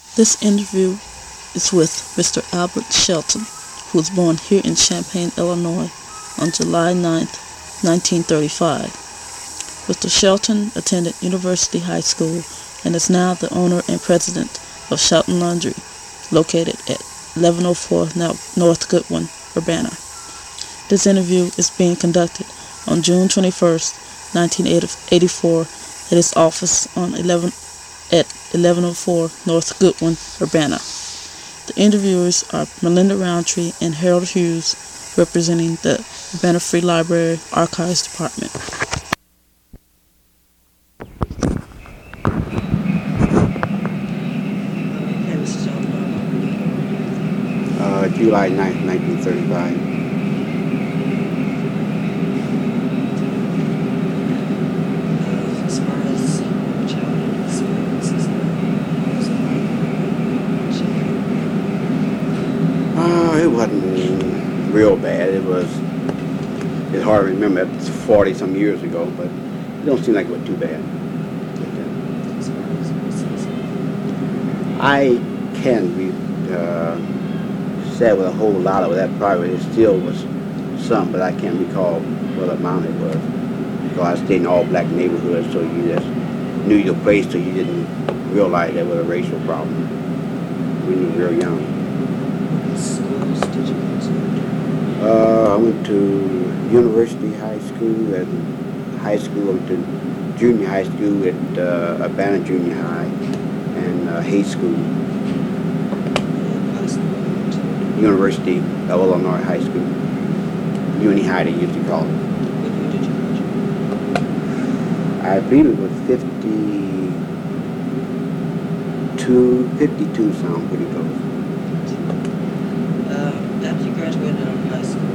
This interview is with Mr. Albert Shelton, who was born here in Champaign, Illinois on July 9th, 1935. Mr. Shelton attended University High School and is now the owner and president of Shelton Laundry, located at 1104 North Goodwin, Urbana. This interview is being conducted on June 21st, 1984 at his office at 1104 North Goodwin, Urbana. The interviewers are Melinda Roundtree and Harold Hughes, representing the Urbana Free Library Archives Department. July 9th, 1935. As far as childhood experiences, It wasn't real bad. It's hard to remember. It's 40 some years ago, but it don't seem like it was too bad. as far as I can't be said with a whole lot of that. Probably it still was some, but I can't recall what amount it was. Because I stayed in all black neighborhoods, so you just knew your place, so you didn't realize there was a racial problem when you were real young. what schools did you go to? I went to University High School, and high school, I went to junior high school at Urbana Junior High, and Hay School, And high school you went to? University of Illinois High School, Uni High they used to call it. What year did you graduate? I believe it was 52 sound pretty close. After you graduated out of high school,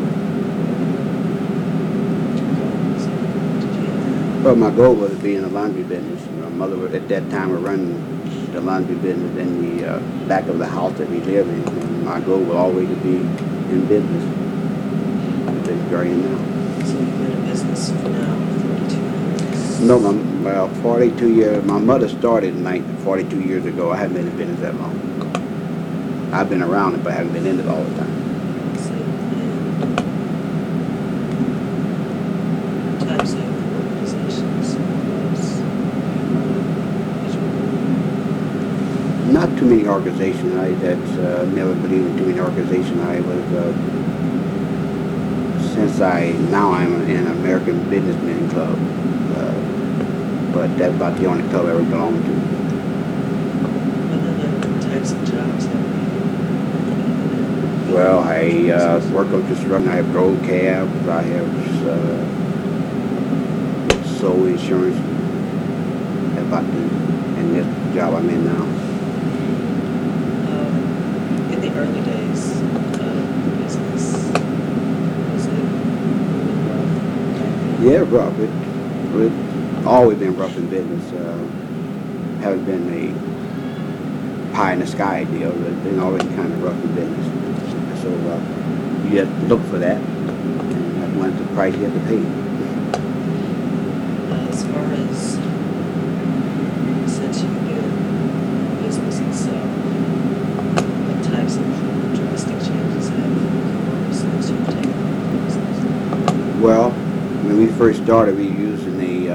Well, my goal was to be in the laundry business. My mother was at that time running the laundry business in the back of the house that we live in. And my goal was always to be in business. That's where I am now. so you've been in business for now 42 years? No, 42 years. My mother started 42 years ago. I haven't been in business that long. I've been around it, but I haven't been in it all the time. Types of organizations Not too many organizations. That's never believed in too many organizations. I was now I'm in American Businessmen Club, but that's about the only club I ever belonged to. what other types of jobs have you? Well, I work on construction. I have road cabs. I have sole insurance. And this job I'm in now. In the early days of business, was it rough? Yeah, rough. It's always been rough in business. Haven't been a pie in the sky deal. It's been always kind of rough in business. So you have to look for that, and that's one of the price you have to pay. As far as since you've been in business itself, what types of drastic changes have occurred since you've taken over the business? Well, when we first started, we were using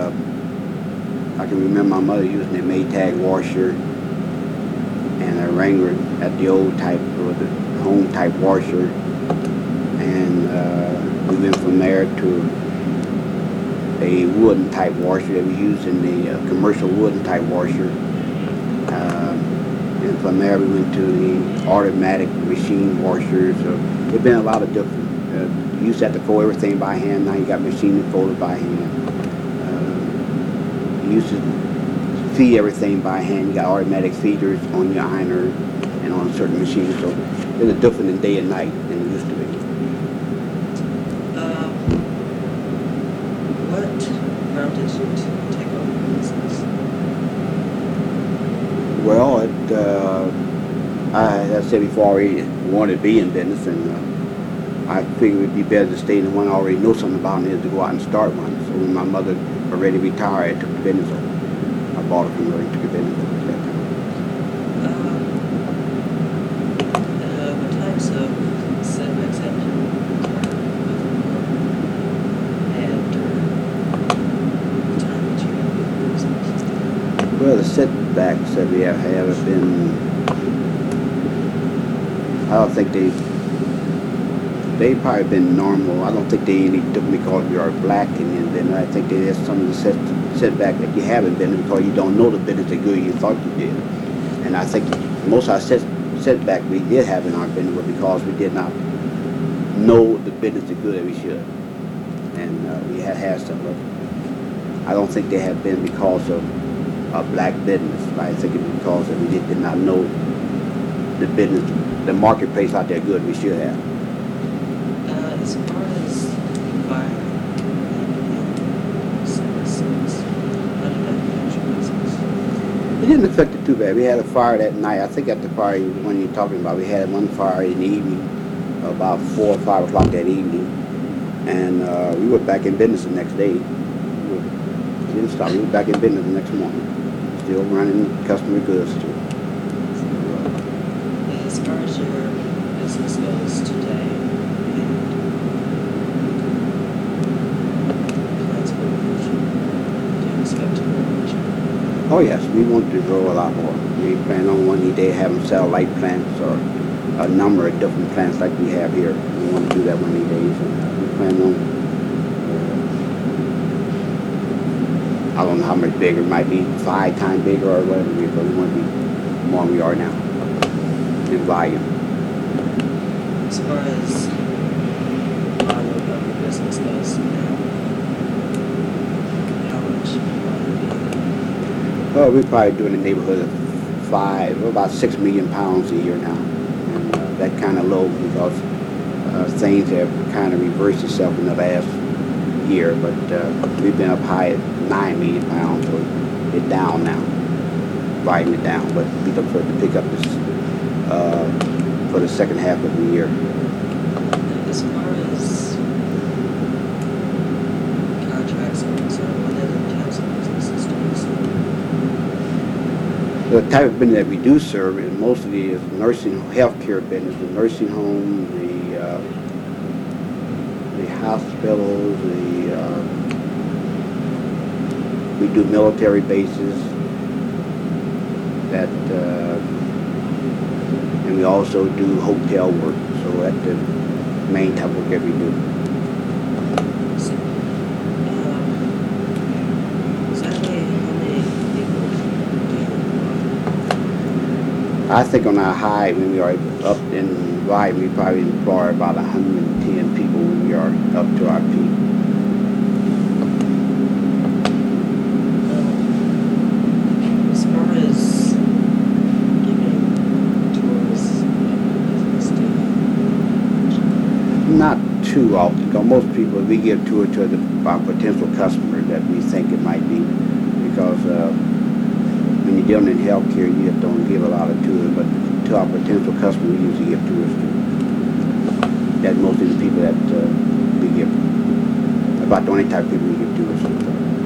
I can remember my mother using a Maytag washer and a Wrangler at the old type, or the home type washer, and we went from there to a wooden type washer that we used in the commercial wooden type washer. And from there we went to the automatic machine washers. So there's been a lot of different. You used to have to fold everything by hand. Now you got machine folded by hand. You used to feed everything by hand. You got automatic feeders on your ironer and on certain machines. So there's a difference in day and night than it used to be. What prompted you to take over the business? Well, as I said before, I already wanted to be in business, and I figured it would be better to stay in the one I already know something about than to go out and start one. So when my mother already retired, I took the business over. I bought it from her and took the business over at that time. setbacks that we have been, I don't think they've probably been normal. I don't think they any took me because you are black, and then I think there's some of the setback that you haven't been because you don't know the business as good as you thought you did. And I think most of our setback we did have in our business was because we did not know the business as good as we should. And we had some, but I don't think they have been because of a black business. I think it's because we did not know the business, the marketplace out there good we should have. As far as fire services, how did that affect your business? It didn't affect it too bad. We had a fire that night. I think at the fire when you're talking about, we had one fire in the evening, about 4 or 5 o'clock that evening, and we were back in business the next day. We didn't stop. We were back in business the next morning, still running customer goods too. As far as your business goes today, and plans for the future, do you expect to grow much? Oh yes, we want to grow a lot more. We plan on one day having satellite plants or a number of different plants like we have here. We want to do that one of these days. And we plan on, I don't know how much bigger, it might be 5 times bigger or whatever, but we want to be more than we are now in volume. As far as volume of your business goes now, how much volume? We're probably doing in the neighborhood of about 6 million pounds a year now. And that kind of low because things have kind of reversed itself in the last year, but we've been up high at 9 million pounds, so it's down now, riding it down, but we look for it to pick up this for the second half of the year. As far as contracts are concerned, what other types of businesses do you serve? The type of business that we do serve is mostly is nursing, healthcare business, the nursing home, the hospitals, we do military bases, and we also do hotel work. So that's the main type of work that we do. So, exactly how many people do you employ? I think on our high, when we are up in Rye, we probably employ about 110 people when we are up to our peak. As far as giving tours of your business, do you? Not too often, because most people, we give tour to our potential customers that we think it might be, because when you're dealing in healthcare, you don't give a lot of tours, but to our potential customers, we usually give tours to. That's mostly the people that we give, about the only type of people we give tours to. Would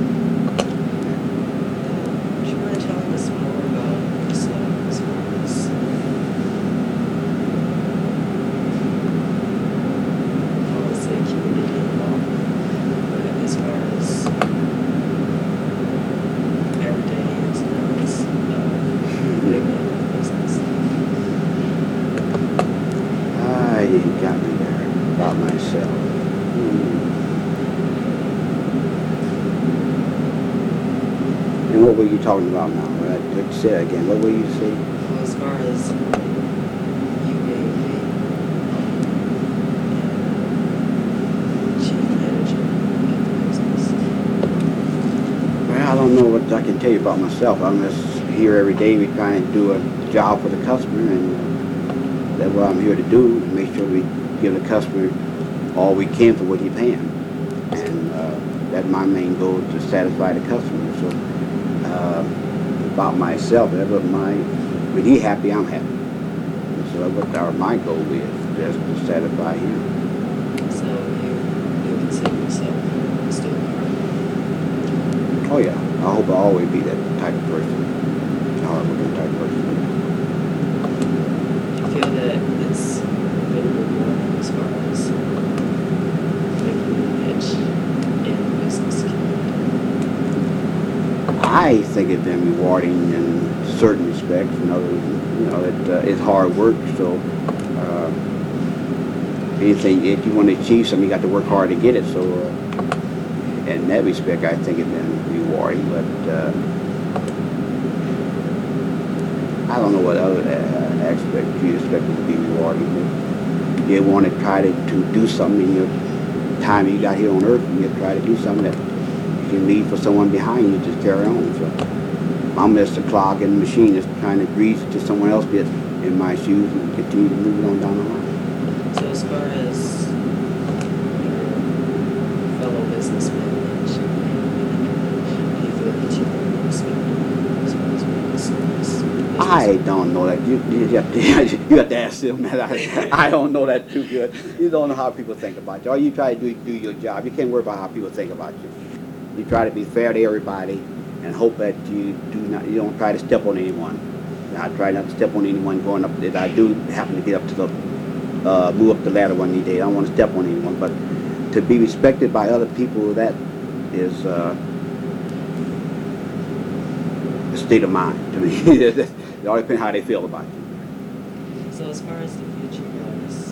you mind telling us more about yourself as far as I would say community involvement, but as far as everyday ins and outs of big business? You got me there about myself. And what were you talking about now? Let's say it again. What were you saying? Well, as far as you being the chief manager of the business. Well, I don't know what I can tell you about myself. I'm just here every day. We try and do a job for the customer, and that's what I'm here to do. Make sure we give the customer all we can for what he's paying, and that's my main goal, to satisfy the customer. So about myself, when he's happy, I'm happy. And so that's what my goal is, just to satisfy him. So you consider yourself still hard? Oh yeah, I hope I'll always be that type of person, hard-working type of person. Do you feel that it's been rewarding as far as making an edge in the business community? I think it's been rewarding. rewarding in certain respects. In others, it's hard work. So anything, if you want to achieve something, you got to work hard to get it. So in that respect, I think it's been rewarding. But I don't know what other aspect you expect it to be rewarding. If you want to try to do something in your time you got here on Earth, and you try to do something that you can leave for someone behind you, just carry on. So I'm just a clock and machine, just trying to breathe to someone else get in my shoes and continue to move on down the line. So as far as your fellow businessmen in Champaign, do you feel that you are respected as far as business? I don't know that. You have to ask them that. I don't know that too good. You don't know how people think about you. All you try to do your job. You can't worry about how people think about you. You try to be fair to everybody and hope that you don't try to step on anyone. I try not to step on anyone going up. If I do happen to get up to the move up the ladder one day, I don't want to step on anyone. But to be respected by other people, that is a state of mind to me. It all depends how they feel about you. So as far as the future goes,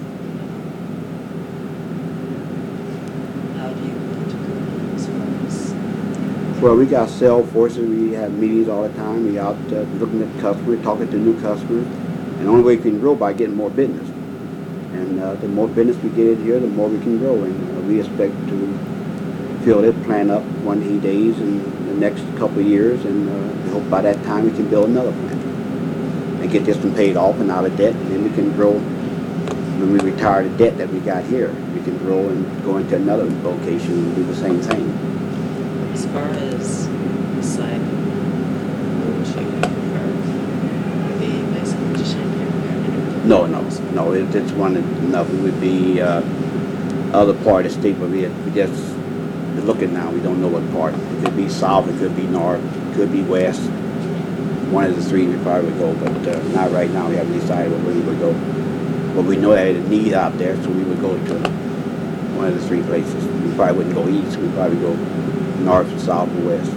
how do you plan to grow as far as? Well, we got sales forces. We have meetings all the time. We out looking at customers, talking to new customers. And the only way we can grow by getting more business. And the more business we get in here, the more we can grow. And we expect to fill this plant up one of these days in the next couple of years. And we hope by that time we can build another plant and get this one paid off and out of debt. And then we can grow. When we retire the debt that we got here, we can grow and go into another location and do the same thing. As far as the site, what would you prefer? Would it be basically just Champaign? No. It's one enough. It would be other part of the state, but we just looking now. We don't know what part. It could be south. It could be north. It could be west. One of the three we probably would go, but not right now. We haven't decided where we would go. But we know that there's a need out there, so we would go to one of the three places. We probably wouldn't go east. We'd probably go north, south, or west.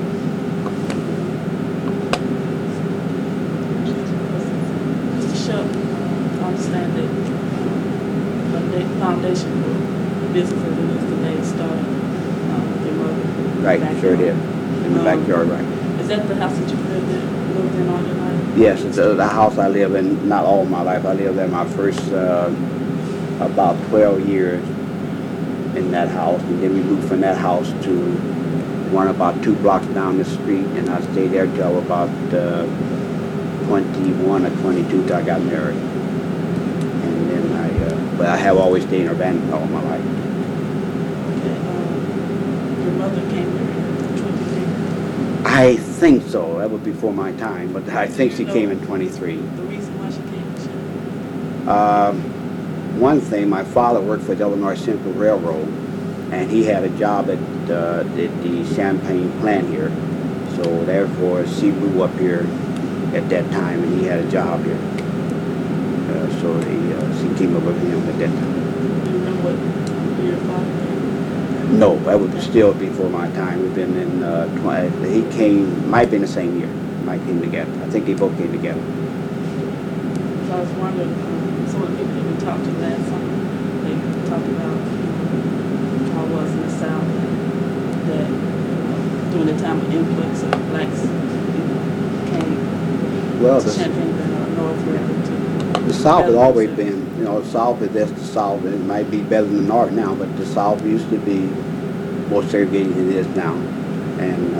Mr. Shelton, I understand that the foundation for business that is today started with your mother. Right, sure did. In the backyard, right. Is that the house that you lived in all your life? Yes, it's the house I live in, not all my life. I lived there my first about 12 years in that house. And then we moved from that house to one about 2 blocks down the street. And I stayed there till I was about 21 or 22 till I got married. And then but I have always stayed in Urbana all my life. Okay, your mother came here in 23. I think so. That was before my time, but I think she came in 23. The reason why she came to Champaign? One thing, my father worked for the Illinois Central Railroad, and he had a job at the Champaign plant here. So therefore, she moved up here at that time, and he had a job here. So she came up with him at that time. Do you remember what year your father came? No, that would still before my time. We've been in, he came, might have been the same year. Might came together. I think they both came together. So I was wondering, some of the people that we talked to last summer, they talked about how it was in the South, that during the time of influx of blacks, came Well, to Champaign and North rather to. the South has always been, the South is just the South. It might be better than the North now, but the South used to be more segregated than it is now. And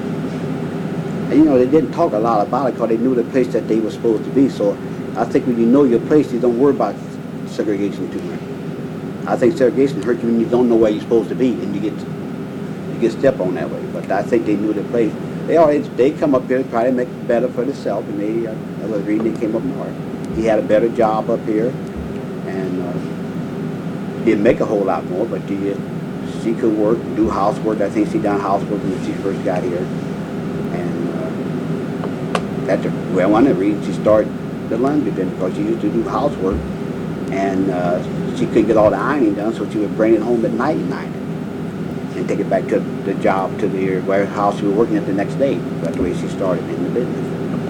they didn't talk a lot about it because they knew the place that they were supposed to be. So I think when you know your place, you don't worry about segregation too much. I think segregation hurts you when you don't know where you're supposed to be and you get stepped on that way. But I think they knew the place. They come up here to try to make it better for themselves, and I was reading they came up north. He had a better job up here, and didn't make a whole lot more, but she could work, do housework. I think she done housework when she first got here, and that's one of the reasons she started the laundry business, because she used to do housework, and she couldn't get all the ironing done, so she would bring it home at night and iron it. and take it back to the job, to the warehouse we were working at the next day. That's the way she started in the business.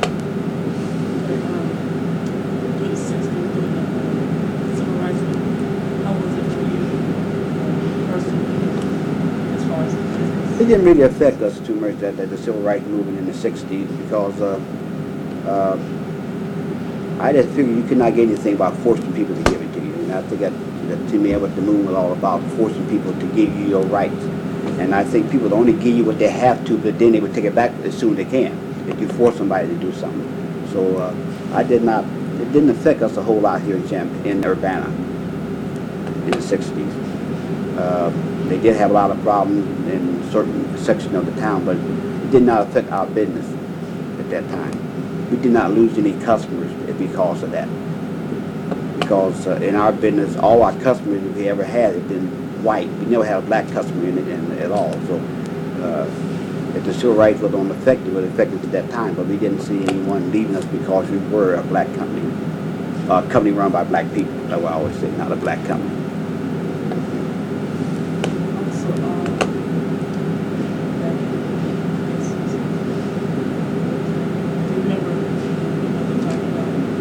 Through the 60s, through the civil rights movement, how was it for you personally, as far as the business? It didn't really affect us too much, that the civil rights movement in the 60s, because I just figured you could not get anything by forcing people to give it to you. And I think that to me, what the movement was all about, forcing people to give you your rights. And I think people only give you what they have to, but then they would take it back as soon as they can, if you force somebody to do something. So it didn't affect us a whole lot here in Urbana in the 60s. They did have a lot of problems in certain sections of the town, but it did not affect our business at that time. We did not lose any customers because of that. Because in our business, all our customers that we ever had have been white. We never had a black customer in it at all. So if the civil rights was unaffected, it was affected at that time, but we didn't see anyone leaving us because we were a black company. A company run by black people, that's what I always say, not a black company. Also, do you remember your mother talking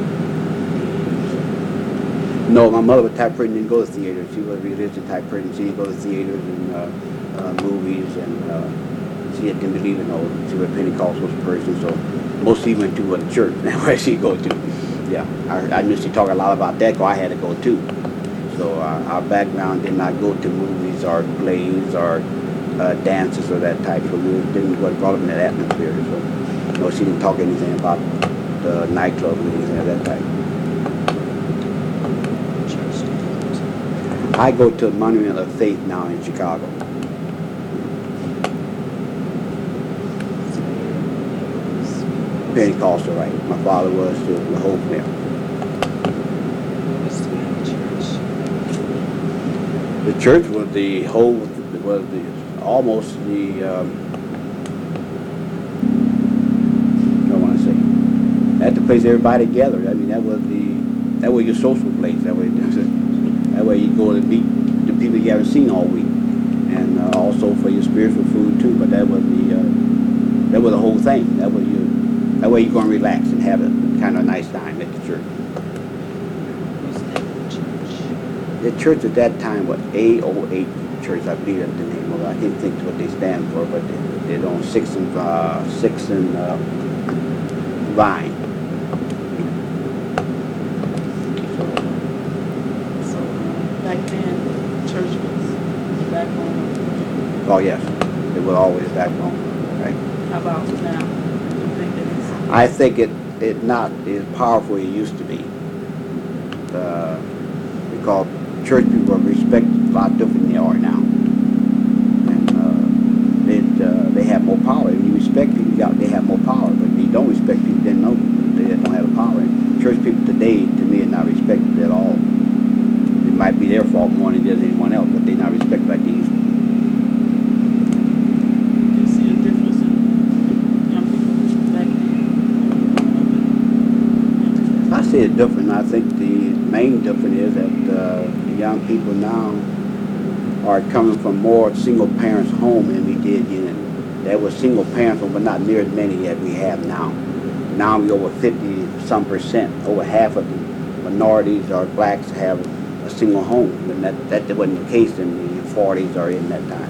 about? No, my mother was the type of person who didn't go to theaters. She was a religious type of person. She didn't go to theaters and movies, and she didn't believe in those. She was a Pentecostal person, so mostly went to a church. That's where she go to. Yeah, I knew she talked a lot about that, because I had to go too. So our background did not go to movies or plays or dances or that type. So we didn't go brought up in that atmosphere. So no, she didn't talk anything about the nightclub or anything of that type. I go to Monument of Faith now in Chicago. Pentecostal, right? My father was the whole family. The church was the whole, was the almost the, I want to say, at the place everybody gathered. I mean, that was your social place. That way you go to meet the people you haven't seen all week, and also for your spiritual food too. But that was the whole thing. That way you're going to relax and have a kind of a nice time at the church. The church at that time was AOH Church, I believe that's the name of it. I can't think what they stand for, but they're on 6th and Vine. So back then, church was the backbone. Oh yes, it was always backbone, right? How about now? Do you think that it's? I think it not as powerful as it used to be. Because church people are respected a lot different than they are now. And they have more power. If you respect people, they have more power. But if you don't respect people, then no, they don't have the power. And church people today, to me, are not respected at all. It might be their fault more than it is anyone else, but they're not respected like they used to be. Do you see a difference in young people back then? I see it different. I think the main difference is that the young people now are coming from more single parents home than we did then. There were single parents, but not near as many as we have now. Now we over 50-some%. Over half of the minorities or blacks have a single home, and that wasn't the case in the 40s or in that time.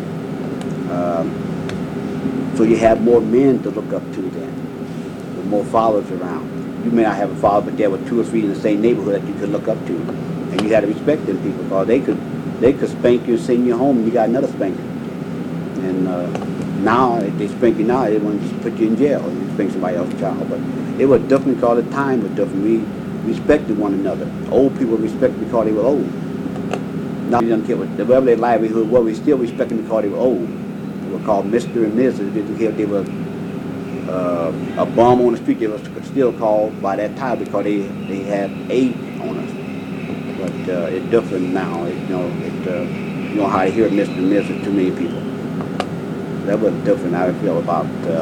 So you have more men to look up to then, with more fathers around. You may not have a father, but there were 2 or 3 in the same neighborhood that you could look up to, and you had to respect them people, because they could spank you and send you home, and you got another spanking. And now, if they spank you now, they want to just put you in jail and you spank somebody else's child. But it was different because the time was different. We respected one another. Old people respected because they were old. Now we don't care whatever their livelihood was, we still respect them because they were old. They were called Mr. and Mrs. They didn't care if they were a bum on the street. They were still called by that title because they had age on us. But it's different now. You know how to hear Mr. and Mrs. too many people. That was different. I feel about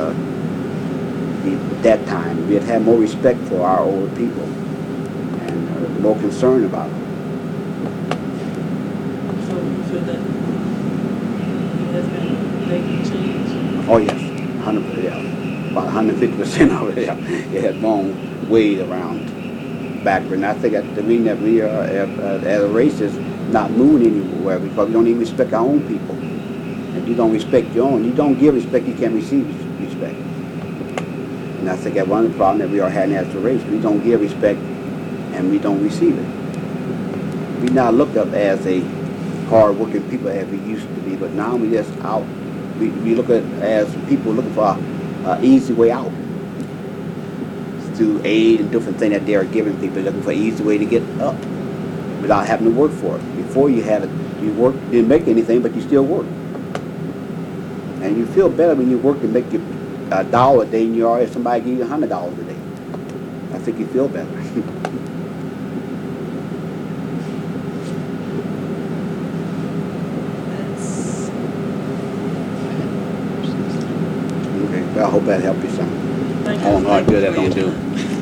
that time. We had more respect for our older people and more concern about them. So you feel that it has been rate change? Oh yes, 100%. Yeah, about 150% of it. Yeah, it has gone way around backward. And I think that the reason that we are as a race is not moving anywhere because we don't even respect our own people. If you don't respect your own, you don't give respect, you can't receive respect. And I think that one of the problems that we are having as a race, we don't give respect and we don't receive it. We're not looked up as a hard-working people as we used to be, but now we just out. We look at as people looking for an easy way out through aid and different things that they are giving people, looking for an easy way to get up without having to work for it. Before you had it, you worked, didn't make anything, but you still worked. And you feel better when you work and make $1 a day than you are if somebody give you $100 a day. I think you feel better. That's, Okay, well, I hope that helped you some. Thank I don't know how Thank you good that for your don't do. time.